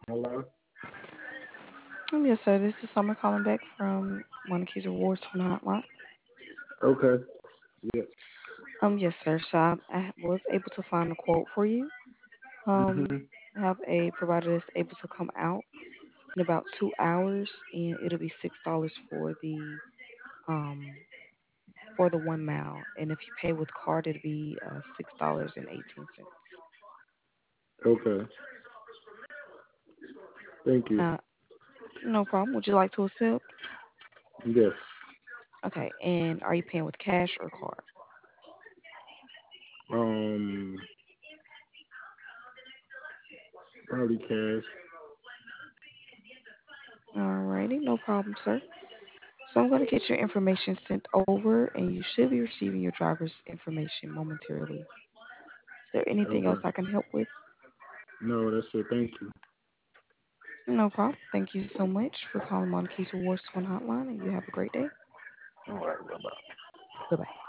Hello? Yes, sir. This is Summer calling back from One Keys Rewards from the hotline. Okay. Yeah. Yes, sir. So I was able to find a quote for you. Um, Hmm. I have a provider that's able to come out in about 2 hours, and it'll be $6 um for the 1 mile. And if you pay with card, it'll be $6.18. Okay. Thank you. Uh, no problem. Would you like to accept? Yes. Okay. And are you paying with cash or card? Um, Probably cash. Alrighty, no problem, sir. So I'm going to get your information sent over, and you should be receiving your driver's information momentarily. Is there anything Okay. else I can help with? No, that's it. Thank you. No problem. Thank you so much for calling Monkeys Rewards One Hotline, and you have a great day. All right. Bye bye. Bye bye.